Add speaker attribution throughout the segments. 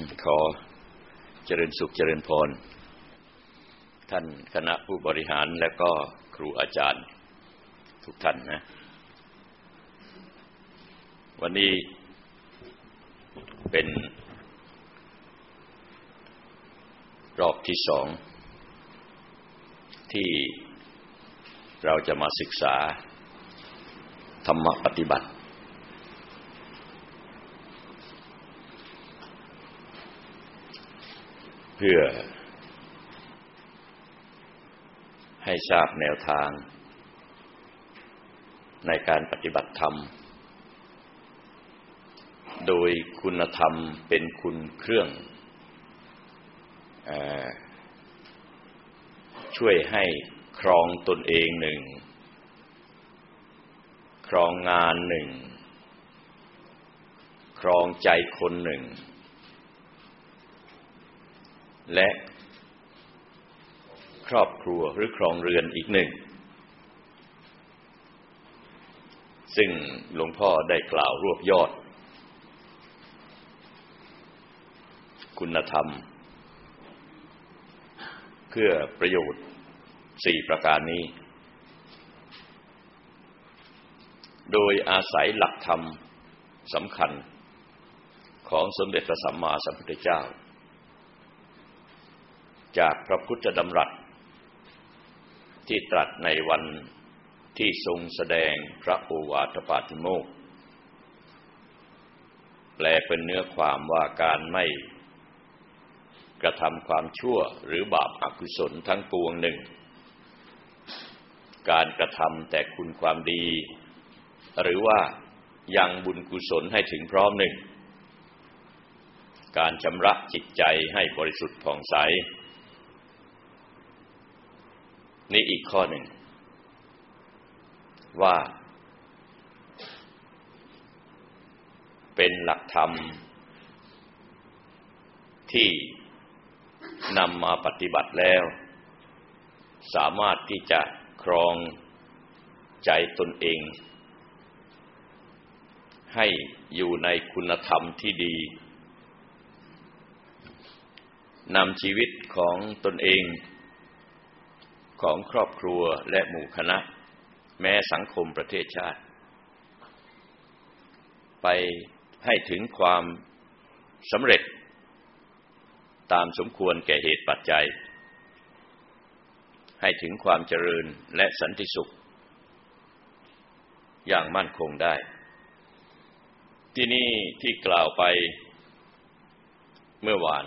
Speaker 1: ขอเจริญสุขเจริญพรท่านคณะผู้บริหารและก็ครูอาจารย์ทุกท่านนะวันนี้เป็นรอบที่2ที่เราจะมาศึกษาธรรมปฏิบัติเพื่อให้ทราบแนวทางในการปฏิบัติธรรมโดยคุณธรรมเป็นคุณเครื่องช่วยให้ครองตนเองหนึ่งครองงานหนึ่งครองใจคนหนึ่งและครอบครัวหรือครองเรือนอีกหนึ่งซึ่งหลวงพ่อได้กล่าวรวบยอดคุณธรรมเพื่อประโยชน์4ประการนี้โดยอาศัยหลักธรรมสำคัญของสมเด็จพระสัมมาสัมพุทธเจ้าจากพระพุทธดำรัสที่ตรัสในวันที่ทรงแสดงพระโอวาทปาติโมกข์แปลเป็นเนื้อความว่าการไม่กระทำความชั่วหรือบาปอกุศลทั้งปวงหนึ่งการกระทำแต่คุณความดีหรือว่ายังบุญกุศลให้ถึงพร้อมหนึ่งการชำระจิตใจให้บริสุทธิ์ผ่องใสนี่อีกข้อหนึ่งว่าเป็นหลักธรรมที่นำมาปฏิบัติแล้วสามารถที่จะครองใจตนเองให้อยู่ในคุณธรรมที่ดีนำชีวิตของตนเองของครอบครัวและหมู่คณะแม้สังคมประเทศชาติไปให้ถึงความสำเร็จตามสมควรแก่เหตุปัจจัยให้ถึงความเจริญและสันติสุขอย่างมั่นคงได้ที่นี่ที่กล่าวไปเมื่อวาน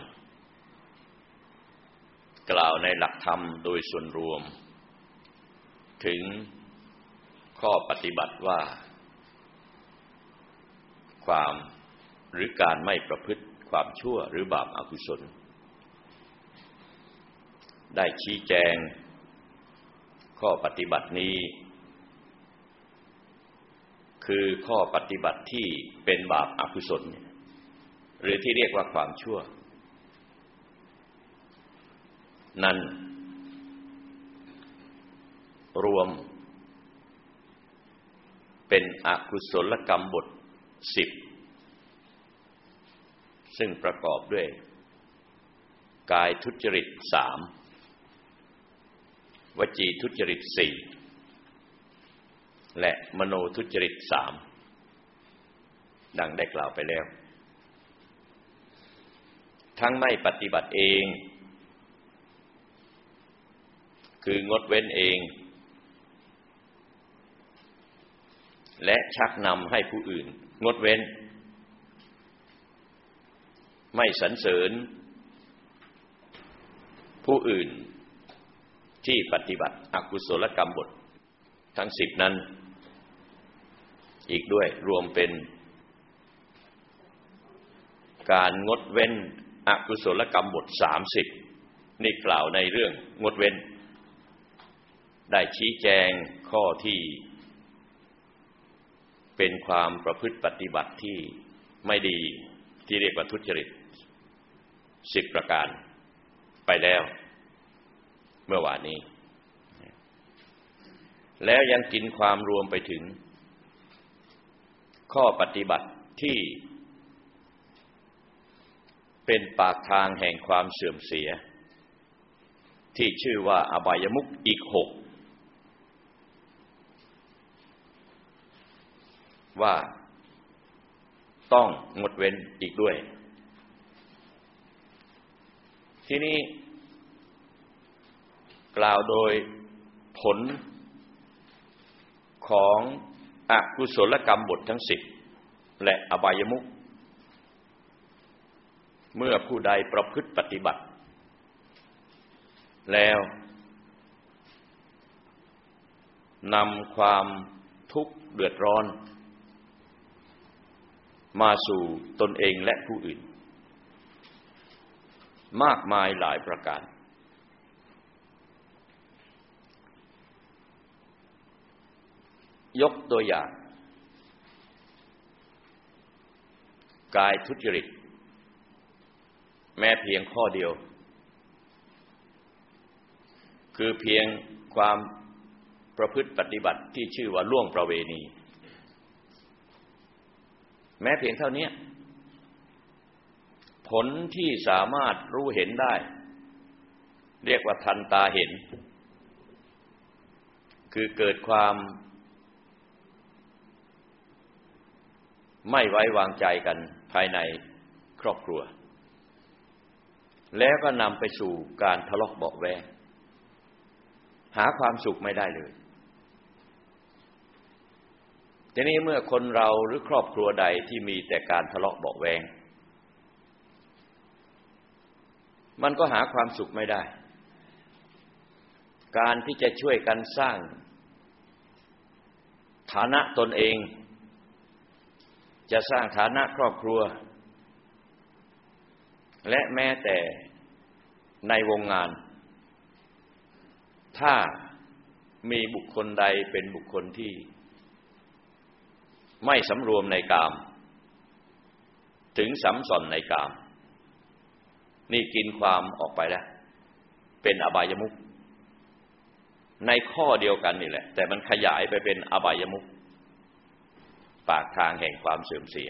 Speaker 1: กล่าวในหลักธรรมโดยส่วนรวมถึงข้อปฏิบัติว่าความหรือการไม่ประพฤติความชั่วหรือบาปอกุศลได้ชี้แจงข้อปฏิบัตินี้คือข้อปฏิบัติที่เป็นบาปอกุศลหรือที่เรียกว่าความชั่วนั้นรวมเป็นอกุศลกรรมบท10ซึ่งประกอบด้วยกายทุจริต3วจีทุจริต4และมโนทุจริต3ดังได้กล่าวไปแล้วทั้งไม่ปฏิบัติเองคืองดเว้นเองและชักนำให้ผู้อื่นงดเว้นไม่สรรเสริญผู้อื่นที่ปฏิบัติอกุศลกรรมบททั้ง10นั้นอีกด้วยรวมเป็นการงดเว้นอกุศลกรรมบท30นี่กล่าวในเรื่องงดเว้นได้ชี้แจงข้อที่เป็นความประพฤติปฏิบัติที่ไม่ดีที่เรียกว่าทุจริต10ประการไปแล้วเมื่อวานนี้แล้วยังกินความรวมไปถึงข้อปฏิบัติที่เป็นปากทางแห่งความเสื่อมเสียที่ชื่อว่าอบายมุขอีก6ว่าต้องงดเว้นอีกด้วยที่นี้กล่าวโดยผลของอกุศลกรรมบททั้ง10และอบายมุขเมื่อผู้ใดประพฤติปฏิบัติแล้วนำความทุกข์เดือดร้อนมาสู่ตนเองและผู้อื่นมากมายหลายประการยกตัวอย่างกายทุจริตแม้เพียงข้อเดียวคือเพียงความประพฤติปฏิบัติที่ชื่อว่าล่วงประเวณีแม้เพียงเท่านี้ผลที่สามารถรู้เห็นได้เรียกว่าทันตาเห็นคือเกิดความไม่ไว้วางใจกันภายในครอบครัวแล้วก็นำไปสู่การทะเลาะเบาะแว้งหาความสุขไม่ได้เลยทีนี้เมื่อคนเราหรือครอบครัวใดที่มีแต่การทะเลาะเบาะแว้งมันก็หาความสุขไม่ได้การที่จะช่วยกันสร้างฐานะตนเองจะสร้างฐานะครอบครัวและแม้แต่ในวงงานถ้ามีบุคคลใดเป็นบุคคลที่ไม่สำรวมในกามถึงสำส่อนในกามนี่กินความออกไปแล้วเป็นอบายมุขในข้อเดียวกันนี่แหละแต่มันขยายไปเป็นอบายมุขปากทางแห่งความเสื่อมเสีย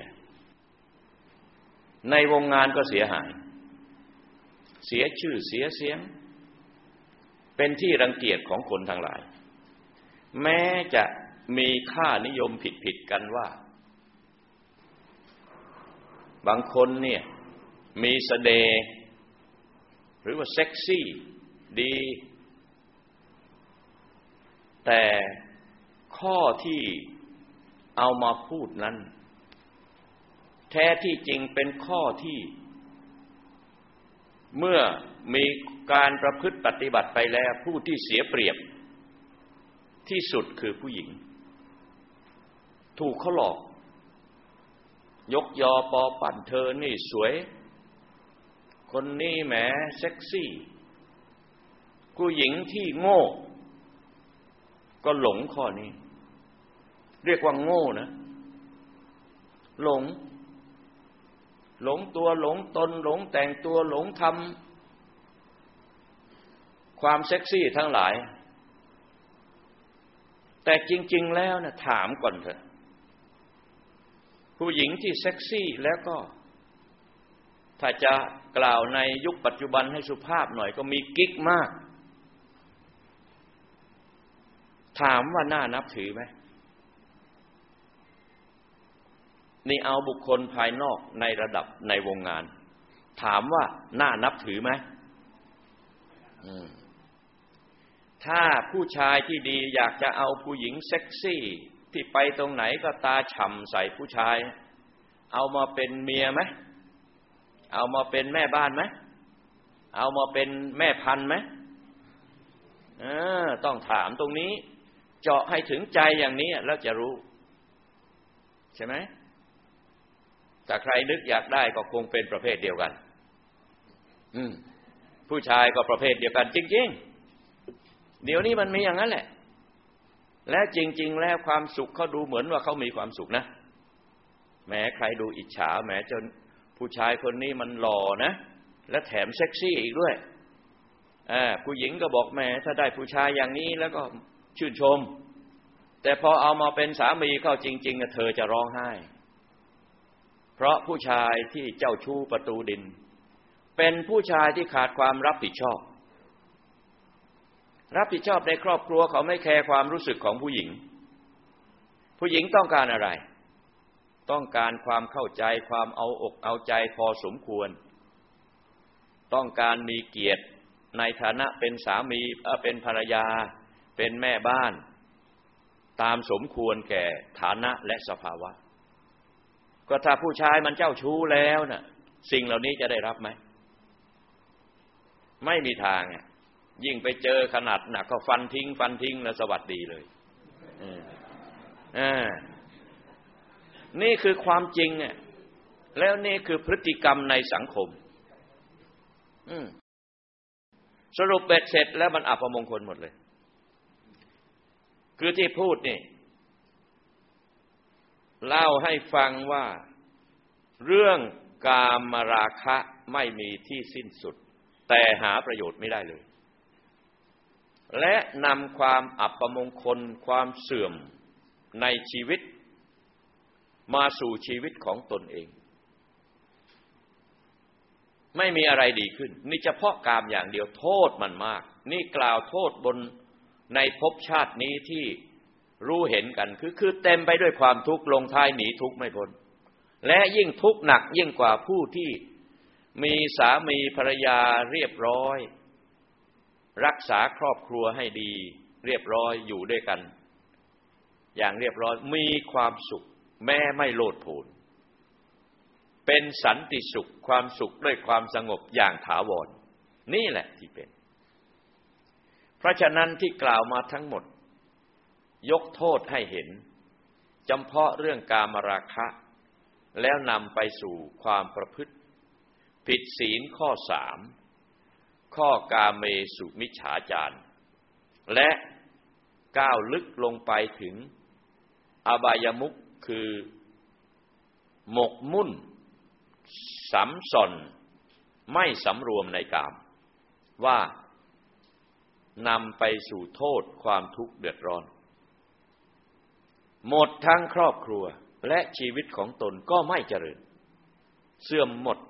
Speaker 1: ในวงงานก็เสียหายเสียชื่อเสียเสียงเป็นที่รังเกียจของคนทั้งหลายแม้จะมีค่านิยมผิดๆกันว่าบางคนเนี่ยมีเสน่ห์หรือว่าเซ็กซี่ดีแต่ข้อที่เอามาพูดนั้นแท้ที่จริงเป็นข้อที่เมื่อมีการประพฤติปฏิบัติไปแล้วผู้ที่เสียเปรียบที่สุดคือผู้หญิงถูกเขาหลอกยกยอปอปั่นเธอนี่สวยคนนี้แหมเซ็กซี่ผู้หญิงที่โง่ก็หลงข้อนี้เรียกว่าโง่นะหลงตัวหลงตนหลงแต่งตัวหลงทำความเซ็กซี่ทั้งหลายแต่จริงๆแล้วนะถามก่อนเถอะผู้หญิงที่เซ็กซี่แล้วก็ถ้าจะกล่าวในยุคปัจจุบันให้สุภาพหน่อยก็มีกิ๊กมากถามว่าน่านับถือไหมนี่เอาบุคคลภายนอกในระดับในวงงานถามว่าน่านับถือไหมถ้าผู้ชายที่ดีอยากจะเอาผู้หญิงเซ็กซี่ที่ไปตรงไหนก็ตาฉ่ำใส่ผู้ชายเอามาเป็นเมียไหมเอามาเป็นแม่บ้านไหมเอามาเป็นแม่พันธุ์ไหมต้องถามตรงนี้เจาะให้ถึงใจอย่างนี้แล้วจะรู้ใช่ไหมถ้าใครนึกอยากได้ก็คงเป็นประเภทเดียวกันผู้ชายก็ประเภทเดียวกันจริงๆเดี๋ยวนี้มันมีอย่างนั้นแหละและจริงๆแล้วความสุขเขาดูเหมือนว่าเขามีความสุขนะแม้ใครดูอิจฉาแม้จนผู้ชายคนนี้มันหล่อนะและแถมเซ็กซี่อีกด้วยผู้หญิงก็บอกแม่ถ้าได้ผู้ชายอย่างนี้แล้วก็ชื่นชมแต่พอเอามาเป็นสามีเข้าจริงๆเธอจะร้องไห้เพราะผู้ชายที่เจ้าชู้ประตูดินเป็นผู้ชายที่ขาดความรับผิดชอบในครอบครัวเขาไม่แคร์ความรู้สึกของผู้หญิงต้องการอะไรต้องการความเข้าใจความเอาอกเอาใจพอสมควรต้องการมีเกียรติในฐานะเป็นสามีเป็นภรรยาเป็นแม่บ้านตามสมควรแก่ฐานะและสภาวะก็ถ้าผู้ชายมันเจ้าชู้แล้วน่ะสิ่งเหล่านี้จะได้รับไหมไม่มีทางยิ่งไปเจอขนาดหนักก็ฟันทิ้งแล้วสวัสดีเลยนี่คือความจริงแล้วนี่คือพฤติกรรมในสังคมสรุปเบ็ดเสร็จแล้วมันอัปมงคลหมดเลยคือที่พูดนี่เล่าให้ฟังว่าเรื่องกามราคะไม่มีที่สิ้นสุดแต่หาประโยชน์ไม่ได้เลยและนำความอัปมงคลความเสื่อมในชีวิตมาสู่ชีวิตของตนเองไม่มีอะไรดีขึ้นนี่เฉพาะกามอย่างเดียวโทษมันมากนี่กล่าวโทษบนในภพชาตินี้ที่รู้เห็นกันคือเต็มไปด้วยความทุกข์ลงท้ายหนีทุกข์ไม่พ้นและยิ่งทุกข์หนักยิ่งกว่าผู้ที่มีสามีภรรยาเรียบร้อยรักษาครอบครัวให้ดีเรียบร้อยอยู่ด้วยกันอย่างเรียบร้อยมีความสุขแม้ไม่โลดโผนเป็นสันติสุขความสุขด้วยความสงบอย่างถาวรนี่แหละที่เป็นเพราะฉะนั้นที่กล่าวมาทั้งหมดยกโทษให้เห็นจำเพาะเรื่องกามราคะแล้วนำไปสู่ความประพฤติผิดศีลข้อ3ข้อกาเมสุมิจฉาจารและก้าวลึกลงไปถึงอบายมุขคือหมกมุ่นสำส่อนไม่สำรวมในกามว่านำไปสู่โทษความทุกข์เดือดร้อนหมดทั้งครอบครัวและชีวิตของตนก็ไม่เจริญเสื่อมหมด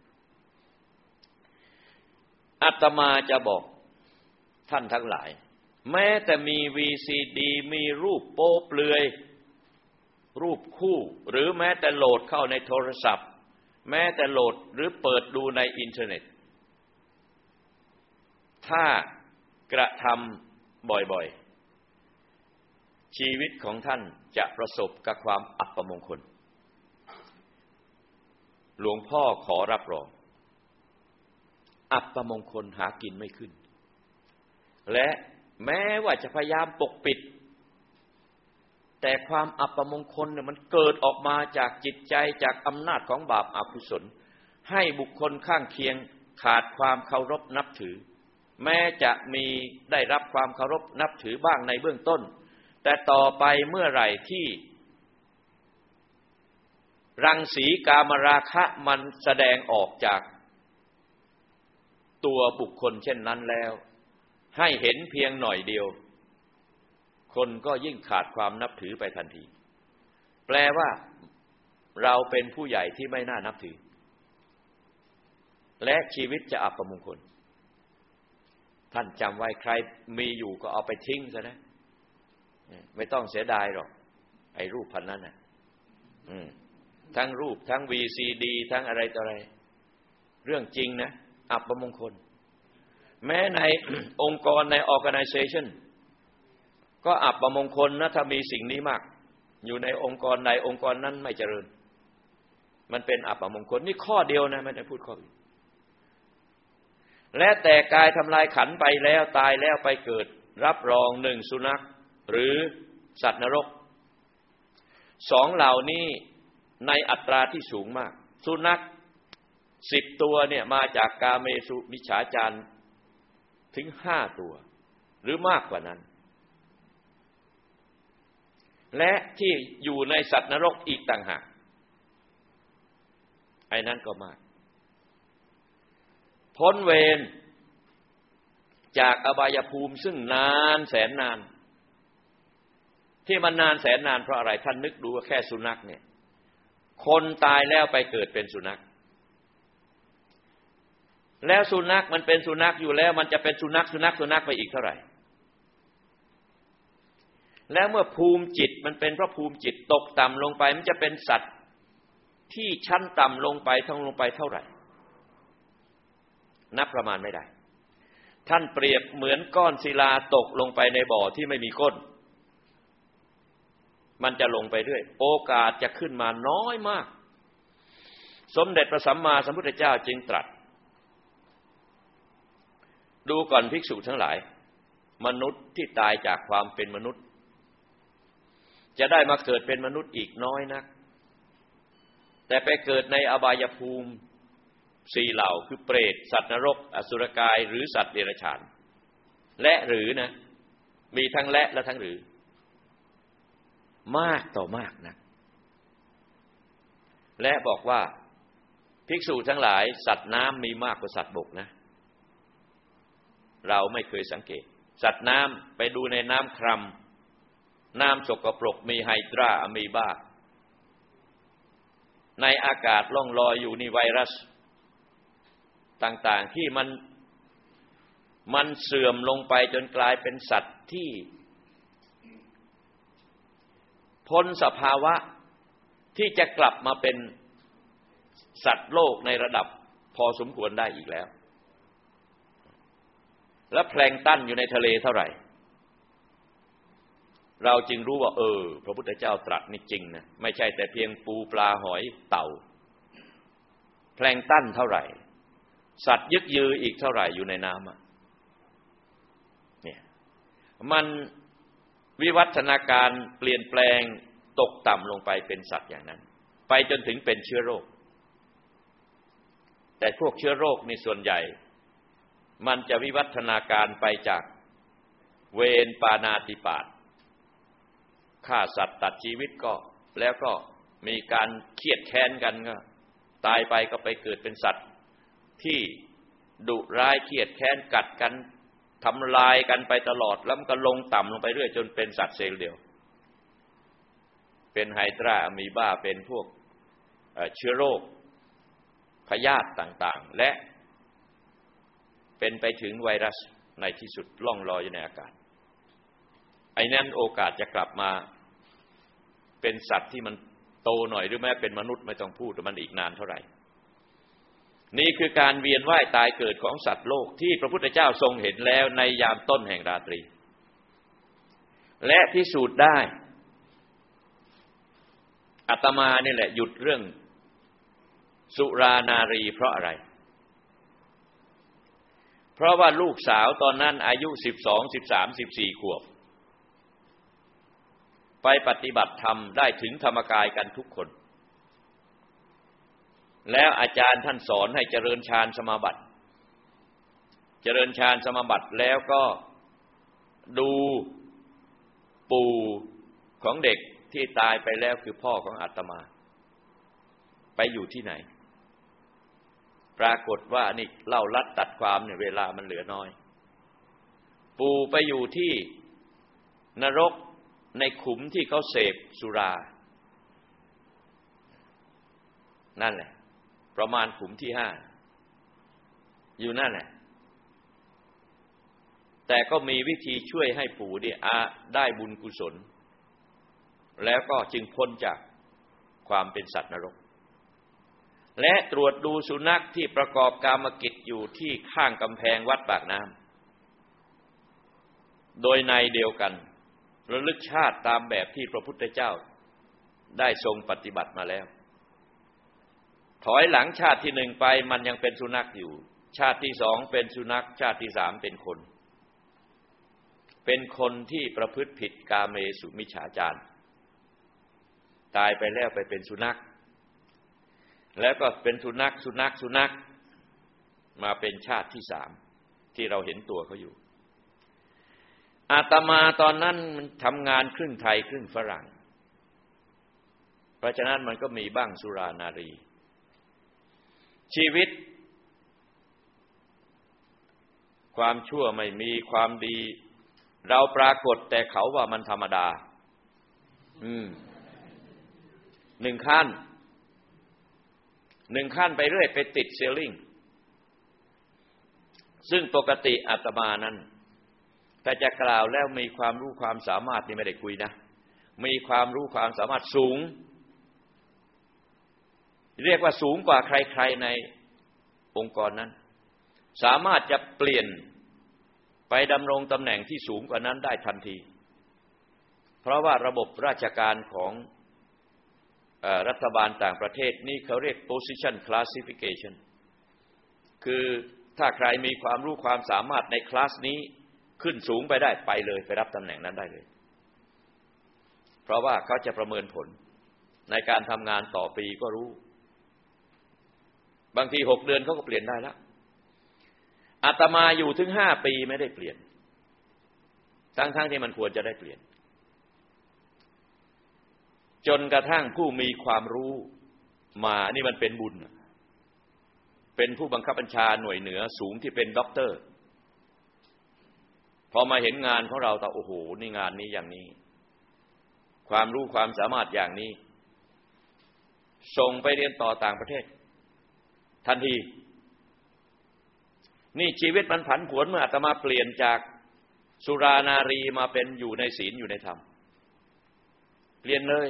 Speaker 1: อาตมาจะบอกท่านทั้งหลายแม้แต่มี VCD มีรูปโป๊เปลือยรูปคู่หรือแม้แต่โหลดเข้าในโทรศัพท์แม้แต่โหลดหรือเปิดดูในอินเทอร์เน็ตถ้ากระทำบ่อยๆชีวิตของท่านจะประสบกับความอัปมงคลหลวงพ่อขอรับรองอัปมงคลหากินไม่ขึ้นและแม้ว่าจะพยายามปกปิดแต่ความอัปมงคลเนี่ยมันเกิดออกมาจากจิตใจจากอำนาจของบาปอกุศลให้บุคคลข้างเคียงขาดความเคารพนับถือแม้จะมีได้รับความเคารพนับถือบ้างในเบื้องต้นแต่ต่อไปเมื่อไหร่ที่รังสีกามราคะมันแสดงออกจากตัวบุคคลเช่นนั้นแล้วให้เห็นเพียงหน่อยเดียวคนก็ยิ่งขาดความนับถือไปทันทีแปลว่าเราเป็นผู้ใหญ่ที่ไม่น่านับถือและชีวิตจะอัปมงคลท่านจำไว้ใครมีอยู่ก็เอาไปทิ้งซะนะไม่ต้องเสียดายหรอกไอ้รูปพันนั้นน่ะทั้งรูปทั้ง VCD ทั้งอะไรต่ออะไรเรื่องจริงนะอัปมงคลแม้ใน องค์กรใน organization ก็อัปมงคลนะถ้ามีสิ่งนี้มากอยู่ในองค์กรใดองค์กรนั้นไม่เจริญมันเป็นอัปมงคลนี่ข้อเดียวนะไม่ได้พูดข้ออื่นและแต่กายทำลายขันธ์ไปแล้วตายแล้วไปเกิดรับรอง1สุนัขหรือสัตว์นรก2เหล่านี้ในอัตราที่สูงมากสุนัข10ตัวเนี่ยมาจากกาเมสุมิจฉาจารถึง5ตัวหรือมากกว่านั้นและที่อยู่ในสัตว์นรกอีกต่างหากไอ้นั้นก็มากพ้นเวรจากอบายภูมิซึ่งนานแสนนานที่มันนานแสนนานเพราะอะไรท่านนึกดูว่าแค่สุนัขเนี่ยคนตายแล้วไปเกิดเป็นสุนัขแล้วสุนัขมันเป็นสุนัขอยู่แล้วมันจะเป็นสุนัขไปอีกเท่าไหร่แล้วเมื่อภูมิจิตมันเป็นเพราะภูมิจิตตกต่ำลงไปมันจะเป็นสัตว์ที่ชั้นต่ำลงไปเท่าไหร่นับประมาณไม่ได้ท่านเปรียบเหมือนก้อนศิลาตกลงไปในบ่อที่ไม่มีก้นมันจะลงไปเรื่อยโอกาสจะขึ้นมาน้อยมากสมเด็จพระสัมมาสัมพุทธเจ้าจึงตรัสดูก่อนภิกษุทั้งหลายมนุษย์ที่ตายจากความเป็นมนุษย์จะได้มาเกิดเป็นมนุษย์อีกน้อยนักแต่ไปเกิดในอบายภูมิสี่เหล่าคือเปรตสัตว์นรกอสุรกายหรือสัตว์เดรัจฉานและหรือนะมีทั้งและทั้งหรือมากต่อมากนะและบอกว่าภิกษุทั้งหลายสัตว์น้ำมีมากกว่าสัตว์บกนะเราไม่เคยสังเกตสัตว์น้ำไปดูในน้ำครัมน้ำสกปรกมีไฮดราอะมีบาในอากาศล่องลอยอยู่นี่ไวรัสต่างๆที่มันเสื่อมลงไปจนกลายเป็นสัตว์ที่พ้นสภาวะที่จะกลับมาเป็นสัตว์โลกในระดับพอสมควรได้อีกแล้วและแพลงก์ตันอยู่ในทะเลเท่าไหร่เราจึงรู้ว่าพระพุทธเจ้าตรัสนี่จริงนะไม่ใช่แต่เพียงปูปลาหอยเต่าแพลงก์ตันเท่าไหร่สัตว์ยึกยืออีกเท่าไหร่อยู่ในน้ำเนี่ยมันวิวัฒนาการเปลี่ยนแปลงตกต่ำลงไปเป็นสัตว์อย่างนั้นไปจนถึงเป็นเชื้อโรคแต่พวกเชื้อโรคในส่วนใหญ่มันจะวิวัฒนาการไปจากเวรปาณาติปาตฆ่าสัตว์ตัดชีวิตก็แล้วก็มีการเครียดแค้นกันก็ตายไปก็ไปเกิดเป็นสัตว์ที่ดุร้ายเครียดแค้นกัดกันทำลายกันไปตลอดแล้วมันก็ลงต่ำลงไปเรื่อยจนเป็นสัตว์เซลล์เดียวเป็นไฮดราอะมีบาเป็นพวกเชื้อโรคพยาธิต่างๆและเป็นไปถึงไวรัสในที่สุดล่องลอยอยู่ในอากาศไอ้นั้นโอกาสจะกลับมาเป็นสัตว์ที่มันโตหน่อยหรือแม้เป็นมนุษย์ไม่ต้องพูดมันอีกนานเท่าไหร่นี่คือการเวียนว่ายตายเกิดของสัตว์โลกที่พระพุทธเจ้าทรงเห็นแล้วในยามต้นแห่งราตรีและพิสูจน์ได้อาตมานี่แหละหยุดเรื่องสุรานารีเพราะอะไรเพราะว่าลูกสาวตอนนั้นอายุ12 13 14ขวบไปปฏิบัติธรรมได้ถึงธรรมกายกันทุกคนแล้วอาจารย์ท่านสอนให้เจริญฌานสมาบัติเจริญฌานสมาบัติแล้วก็ดูปู่ของเด็กที่ตายไปแล้วคือพ่อของอาตมาไปอยู่ที่ไหนปรากฏว่านี่เล่าลัดตัดความเนี่ยเวลามันเหลือน้อยปู่ไปอยู่ที่นรกในขุมที่เขาเสพสุรานั่นแหละประมาณขุมที่5อยู่นั่นแหละแต่ก็มีวิธีช่วยให้ปู่เนี่ยได้บุญกุศลแล้วก็จึงพ้นจากความเป็นสัตว์นรกและตรวจดูสุนัขที่ประกอบกามกิจอยู่ที่ข้างกำแพงวัดปากน้ำโดยในเดียวกันระลึกชาติตามแบบที่พระพุทธเจ้าได้ทรงปฏิบัติมาแล้วถอยหลังชาติที่1ไปมันยังเป็นสุนัขอยู่ชาติที่2เป็นสุนัขชาติที่3เป็นคนที่ประพฤติผิดกาเมสุมิจฉาจารตายไปแล้วไปเป็นสุนัขแล้วก็เป็นสุนัขมาเป็นชาติที่3ที่เราเห็นตัวเขาอยู่อาตมาตอนนั้นมันทำงานครึ่งไทยครึ่งฝรั่งเพราะฉะนั้นมันก็มีบ้างสุรานารีชีวิตความชั่วไม่มีความดีเราปรากฏแต่เขาว่ามันธรรมดา1 ขั้นไปเรื่อยไปติดเซลลิงซึ่งปกติอาตมานั้นแต่จะกล่าวแล้วมีความรู้ความสามารถนี่ไม่ได้คุยนะมีความรู้ความสามารถสูงเรียกว่าสูงกว่าใครๆในองค์กรนั้นสามารถจะเปลี่ยนไปดำรงตำแหน่งที่สูงกว่านั้นได้ทันทีเพราะว่าระบบราชการของรัฐบาลต่างประเทศนี่เขาเรียก position classification คือถ้าใครมีความรู้ความสามารถในคลาสนี้ขึ้นสูงไปได้ไปเลยไปรับตำแหน่งนั้นได้เลยเพราะว่าเขาจะประเมินผลในการทำงานต่อปีก็รู้บางที6 เดือนเขาก็เปลี่ยนได้แล้วอาตมาอยู่ถึง5 ปีไม่ได้เปลี่ยนทั้งที่มันควรจะได้เปลี่ยนจนกระทั่งผู้มีความรู้มานี่มันเป็นบุญเป็นผู้บังคับบัญชาหน่วยเหนือสูงที่เป็นด็อกเตอร์พอมาเห็นงานของเราแต่โอ้โหนี่งานนี้อย่างนี้ความรู้ความสามารถอย่างนี้ส่งไปเรียนต่อต่างประเทศทันทีนี่ชีวิตมันผันผวนเมื่ออาตมาเปลี่ยนจากสุรานารีมาเป็นอยู่ในศีลอยู่ในธรรมเปลี่ยนเลย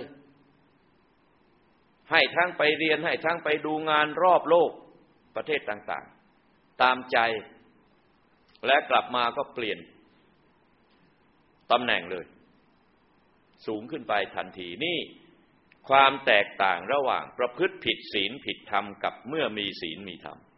Speaker 1: ให้ทั้งไปเรียนให้ทั้งไปดูงานรอบโลกประเทศต่างๆตามใจและกลับมาก็เปลี่ยนตำแหน่งเลยสูงขึ้นไปทันทีนี่ความแตกต่างระหว่างประพฤติผิดศีลผิดธรรมกับเมื่อมีศีลมีธรรม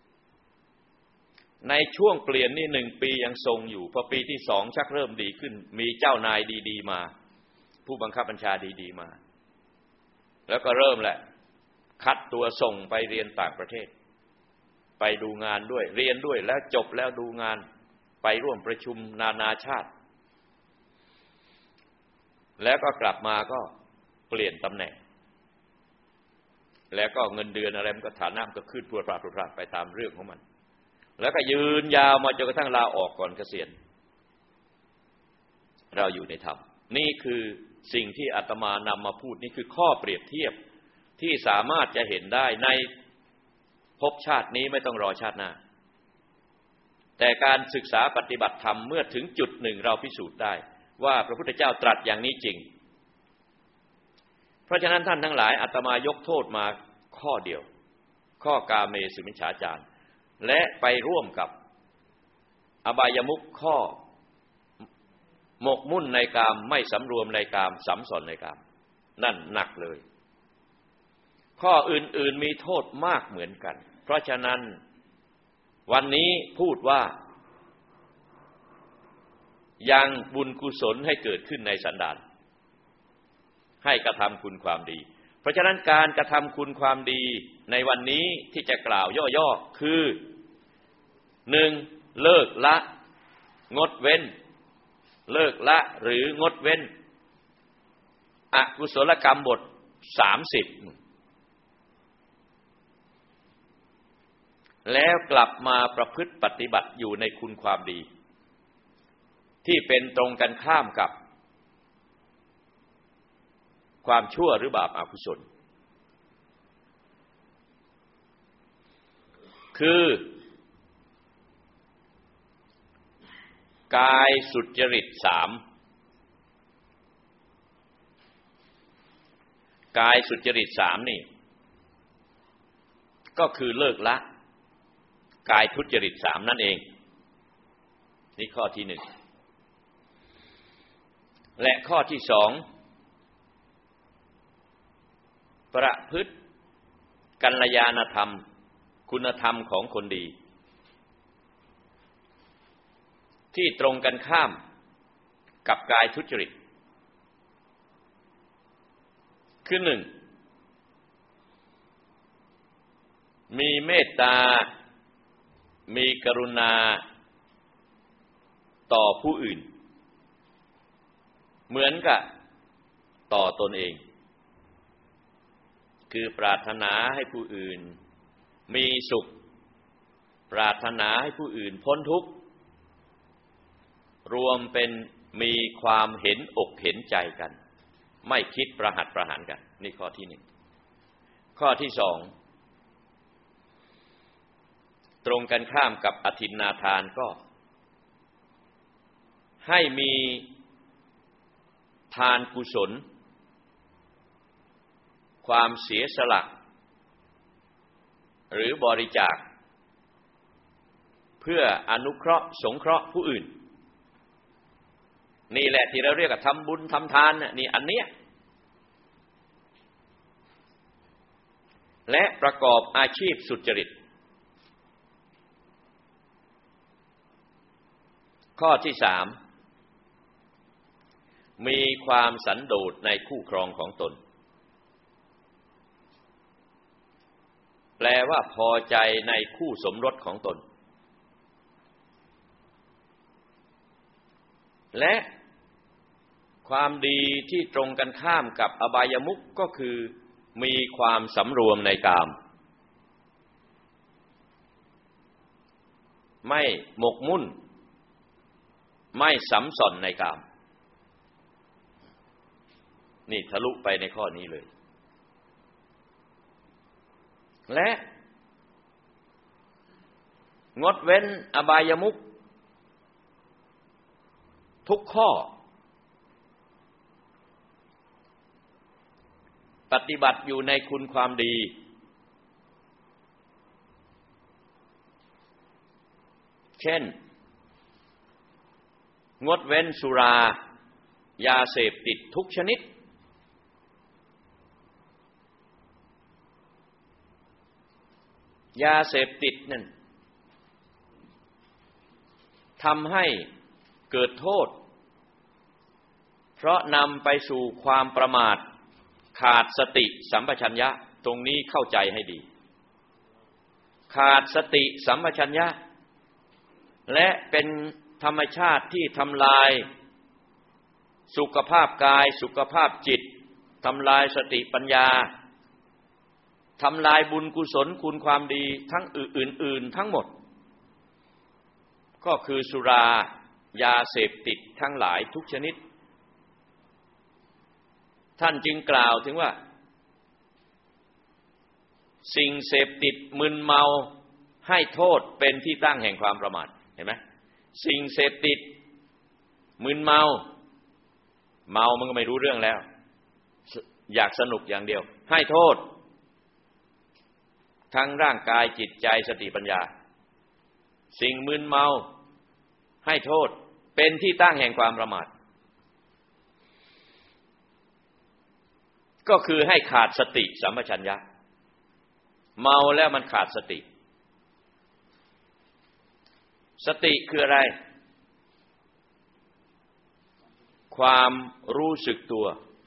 Speaker 1: ในช่วงเปลี่ยนนี่1 ปียังทรงอยู่พอปีที่2ชักเริ่มดีขึ้นมีเจ้านายดีๆมาผู้บังคับบัญชาดีๆมาแล้วก็เริ่มแหละคัดตัวส่งไปเรียนต่างประเทศไปดูงานด้วยเรียนด้วยแล้วจบแล้วดูงานไปร่วมประชุมนานาชาติแล้วก็กลับมาก็เปลี่ยนตำแหน่งแล้วก็เงินเดือนอะไรมันก็ฐานะมันก็ขึ้นพรวดพราดไปตามเรื่องของมันแล้วก็ยืนยาวมาจนกระทั่งลาออกก่อนเกษียณเราอยู่ในธรรมนี่คือสิ่งที่อาตมานำมาพูดนี่คือข้อเปรียบเทียบที่สามารถจะเห็นได้ในภพชาตินี้ไม่ต้องรอชาติหน้าแต่การศึกษาปฏิบัติธรรมเมื่อถึงจุดหนึ่งเราพิสูจน์ได้ว่าพระพุทธเจ้าตรัสอย่างนี้จริงเพราะฉะนั้นท่านทั้งหลายอาตมายกโทษมาข้อเดียวข้อกาเมสุมิจฉาจารและไปร่วมกับอบายมุขข้อหมกมุ่นในกามไม่สำรวมในกามสัมสอนในกามนั่นหนักเลยข้ออื่นๆมีโทษมากเหมือนกันเพราะฉะนั้นวันนี้พูดว่ายังบุญกุศลให้เกิดขึ้นในสันดานให้กระทำคุณความดีเพราะฉะนั้นการกระทำคุณความดีในวันนี้ที่จะกล่าวย่อๆคือ 1. เลิกละงดเว้นเลิกละหรืองดเว้นอกุศลกรรมบท30แล้วกลับมาประพฤติปฏิบัติอยู่ในคุณความดีที่เป็นตรงกันข้ามกับความชั่วหรือบาปอกุศลคือกายสุจริต3กายสุจริต3นี่ก็คือเลิกละกายทุจริต3นั่นเองนี่ข้อที่1และข้อที่2ประพฤติกัลยาณธรรมคุณธรรมของคนดีที่ตรงกันข้ามกับกายทุจริตคือ 1. มีเมตตามีกรุณาต่อผู้อื่นเหมือนกับต่อตนเองคือปรารถนาให้ผู้อื่นมีสุขปรารถนาให้ผู้อื่นพ้นทุกข์รวมเป็นมีความเห็นอกเห็นใจกันไม่คิดประหัตประหารกันนี่ข้อที่1ข้อที่2 ตรงกันข้ามกับอทินนาทานก็ให้มีทานกุศลความเสียสละหรือบริจาคเพื่ออนุเคราะห์สงเคราะห์ผู้อื่นนี่แหละที่เราเรียกว่าทำบุญทำทานนี่อันเนี้ยและประกอบอาชีพสุจริตข้อที่3มีความสันโดษในคู่ครองของตนแปลว่าพอใจในคู่สมรสของตนและความดีที่ตรงกันข้ามกับอบายมุขก็คือมีความสำรวมในกามไม่หมกมุ่นไม่สัมสอนในกามนี่ทะลุไปในข้อนี้เลยและงดเว้นอบายมุขทุกข้อปฏิบัติอยู่ในคุณความดีเช่นงดเว้นสุรายาเสพติดทุกชนิดยาเสพติดนั่นทำให้เกิดโทษเพราะนำไปสู่ความประมาทขาดสติสัมปชัญญะตรงนี้เข้าใจให้ดีขาดสติสัมปชัญญะและเป็นธรรมชาติที่ทำลายสุขภาพกายสุขภาพจิตทำลายสติปัญญาทำลายบุญกุศลคุณความดีทั้งอื่นๆทั้งหมดก็คือสุรายาเสพติดทั้งหลายทุกชนิดท่านจึงกล่าวถึงว่าสิ่งเสพติดมึนเมาให้โทษเป็นที่ตั้งแห่งความประมาทเห็นไหมสิ่งเสพติดมึนเมามันก็ไม่รู้เรื่องแล้วอยากสนุกอย่างเดียวให้โทษทั้งร่างกายจิตใจสติปัญญาสิ่งมึนเมาให้โทษเป็นที่ตั้งแห่งความประมาทก็คือให้ขาดสติสัมปชัญญะเมาแล้วมันขาดสติสติคืออะไรความรู้สึกตัว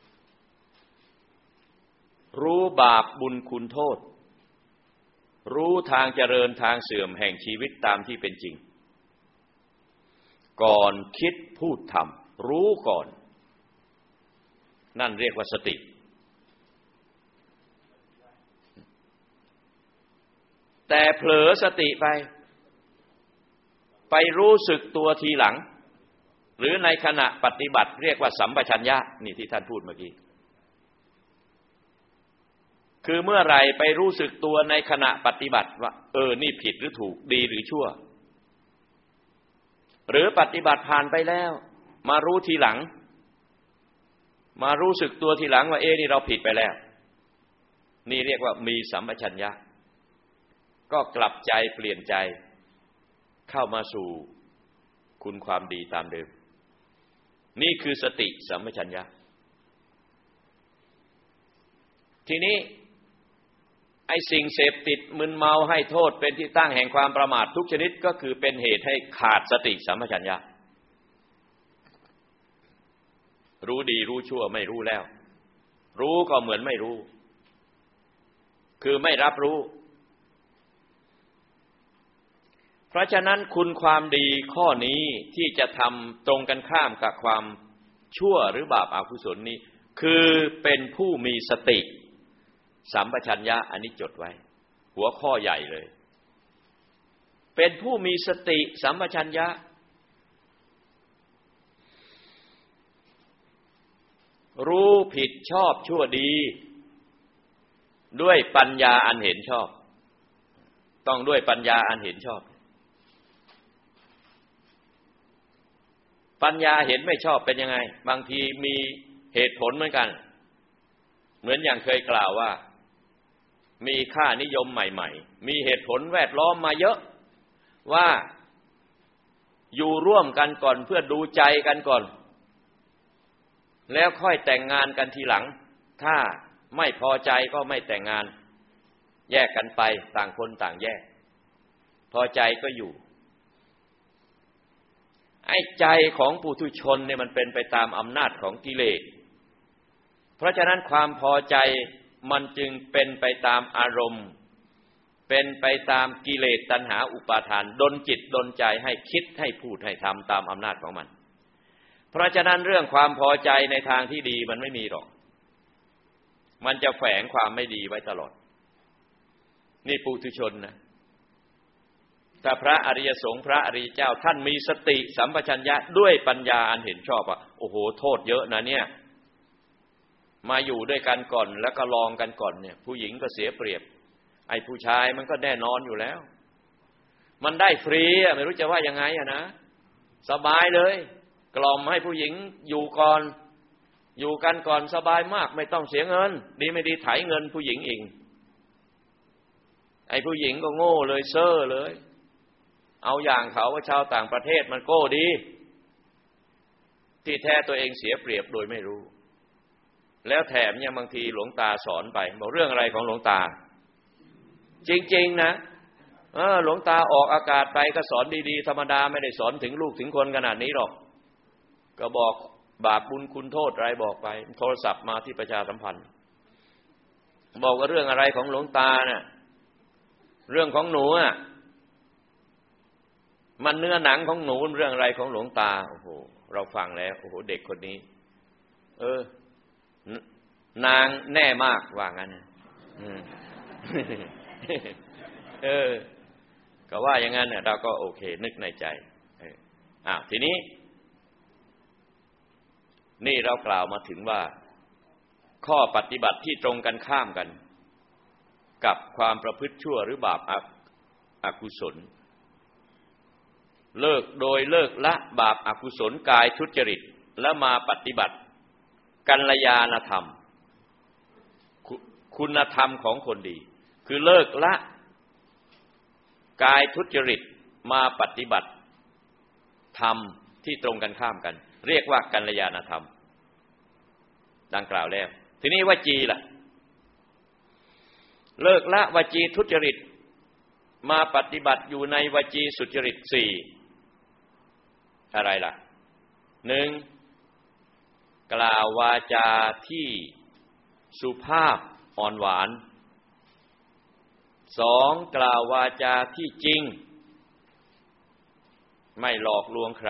Speaker 1: รู้บาปบุญคุณโทษรู้ทางเจริญทางเสื่อมแห่งชีวิตตามที่เป็นจริงก่อนคิดพูดทำรู้ก่อนนั่นเรียกว่าสติแต่เผลอสติไปรู้สึกตัวทีหลังหรือในขณะปฏิบัติเรียกว่าสัมปชัญญะนี่ที่ท่านพูดเมื่อกี้คือเมื่อไหร่ไปรู้สึกตัวในขณะปฏิบัติว่านี่ผิดหรือถูกดีหรือชั่วหรือปฏิบัติผ่านไปแล้วมารู้ทีหลังมารู้สึกตัวทีหลังว่านี่เราผิดไปแล้วนี่เรียกว่ามีสัมปชัญญะก็กลับใจเปลี่ยนใจเข้ามาสู่คุณความดีตามเดิมนี่คือสติสัมปชัญญะทีนี้ไอ้สิ่งเสพติดมึนเมาให้โทษเป็นที่ตั้งแห่งความประมาททุกชนิดก็คือเป็นเหตุให้ขาดสติสัมปชัญญะรู้ดีรู้ชั่วไม่รู้แล้วรู้ก็เหมือนไม่รู้คือไม่รับรู้เพราะฉะนั้นคุณความดีข้อนี้ที่จะทำตรงกันข้ามกับความชั่วหรือบาปอกุศลนี้คือเป็นผู้มีสติสัมปชัญญะอันนี้จดไว้หัวข้อใหญ่เลยเป็นผู้มีสติสัมปชัญญะรู้ผิดชอบชั่วดีด้วยปัญญาอันเห็นชอบต้องด้วยปัญญาอันเห็นชอบปัญญาเห็นไม่ชอบเป็นยังไงบางทีมีเหตุผลเหมือนกันเหมือนอย่างเคยกล่าวว่ามีค่านิยมใหม่ๆมีเหตุผลแวดล้อมมาเยอะว่าอยู่ร่วมกันก่อนเพื่อดูใจกันก่อนแล้วค่อยแต่งงานกันทีหลังถ้าไม่พอใจก็ไม่แต่งงานแยกกันไปต่างคนต่างแยกพอใจก็อยู่ไอ้ใจของปุถุชนเนี่ยมันเป็นไปตามอำนาจของกิเลสเพราะฉะนั้นความพอใจมันจึงเป็นไปตามอารมณ์เป็นไปตามกิเลสตัณหาอุปาทานดลจิตดลใจให้คิดให้พูดให้ทำตามอำนาจของมันเพราะฉะนั้นเรื่องความพอใจในทางที่ดีมันไม่มีหรอกมันจะแฝงความไม่ดีไว้ตลอดนี่ปุถุชนนะถ้าพระอริยสงฆ์พระอริยเจ้าท่านมีสติสัมปชัญญะด้วยปัญญาอันเห็นชอบอ่ะโอ้โหโทษเยอะนะเนี่ยมาอยู่ด้วยกันก่อนแล้วก็ลองกันก่อนเนี่ยผู้หญิงก็เสียเปรียบไอ้ผู้ชายมันก็แน่นอนอยู่แล้วมันได้ฟรีอ่ะไม่รู้จะว่ายังไงอ่ะนะสบายเลยกล่อมให้ผู้หญิงอยู่ก่อนอยู่กันก่อนสบายมากไม่ต้องเสียเงินดีไม่ดีไถเงินผู้หญิงเองไอ้ผู้หญิงก็โง่เลยเซ่อเลยเอาอย่างเขาว่าชาวต่างประเทศมันโก้ดีที่แท้ตัวเองเสียเปรียบโดยไม่รู้แล้วแถมยังบางทีหลวงตาสอนไปบอกเรื่องอะไรของหลวงตาจริงๆนะหลวงตาออกอากาศไปก็สอนดีๆธรรมดาไม่ได้สอนถึงลูกถึงคนขนาดนี้หรอกก็บอกบาปบุญคุณโทษอะไรบอกไปโทรศัพท์มาที่ประชาสัมพันธ์บอกว่าเรื่องอะไรของหลวงตาน่ะเรื่องของหนูอ่ะมันเนื้อหนังของหนูเรื่องอะไรของหลวงตาโอ้โหเราฟังแล้วโอ้โหเด็กคนนี้นางแน่มากว่างั้นก็ว่าอย่างนั้นเนี่ยเราก็โอเคนึกในใจทีนี้นี่เรากล่าวมาถึงว่าข้อปฏิบัติที่ตรงกันข้ามกันกับความประพฤติชั่วหรือบาปอกุศลเลิกโดยเลิกละบาปอกุศลกายทุจริตแล้วมาปฏิบัติกัลยาณธรรมคุณธรรมของคนดีคือเลิกละกายทุจริตมาปฏิบัติธรรมที่ตรงกันข้ามกันเรียกว่ากัลยาณธรรมดังกล่าวแล้วทีนี้วจีล่ะเลิกละวจีทุจริตมาปฏิบัติอยู่ในวจีสุจริต4อะไรล่ะ 1. กล่าววาจาที่สุภาพอ่อนหวาน 2. กล่าววาจาที่จริงไม่หลอกลวงใคร